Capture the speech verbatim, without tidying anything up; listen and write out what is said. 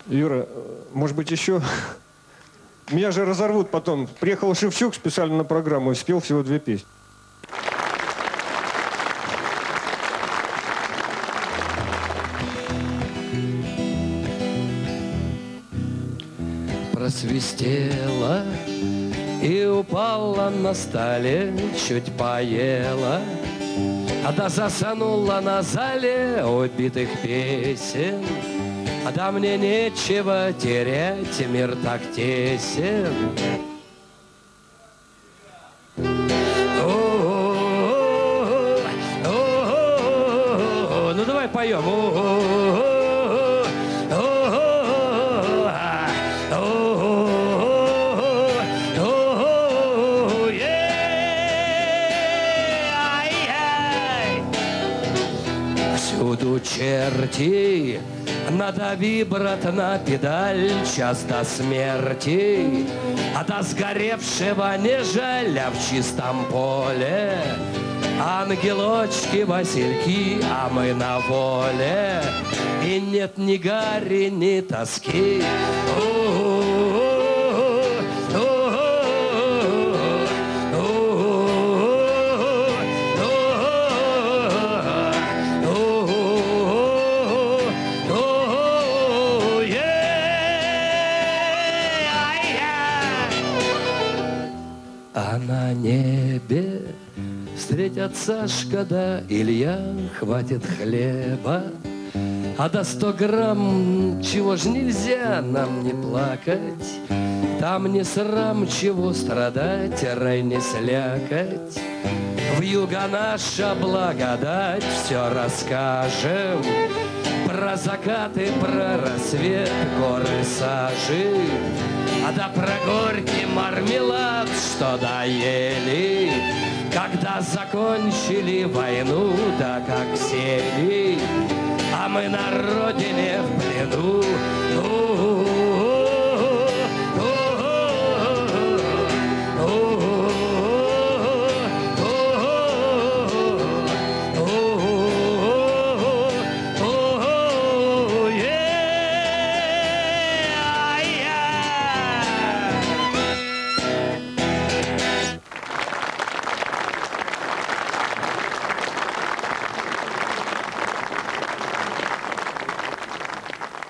Юра, может быть, еще? Меня же разорвут потом. Приехал Шевчук специально на программу и спел всего две песни. Просвистела и упала на столе, чуть поела, а да засанула на зале убитых песен. А да мне нечего терять, мир так тесен. Ну давай поем. Всюду черти, надави, брат, на педаль, час до смерти, а до сгоревшего не жаль, а в чистом поле ангелочки, васильки, а мы на воле, и нет ни гари, ни тоски. А на небе встретят Сашка да Илья, хватит хлеба, а до сто грамм, чего ж нельзя нам не плакать, там не срам, чего страдать, рай не слякоть. Вьюга наша благодать, все расскажем, про закаты, про рассвет, горы сажи, а да про горький мармелад, что доели, когда закончили войну, да как сели, а мы на родине в плену.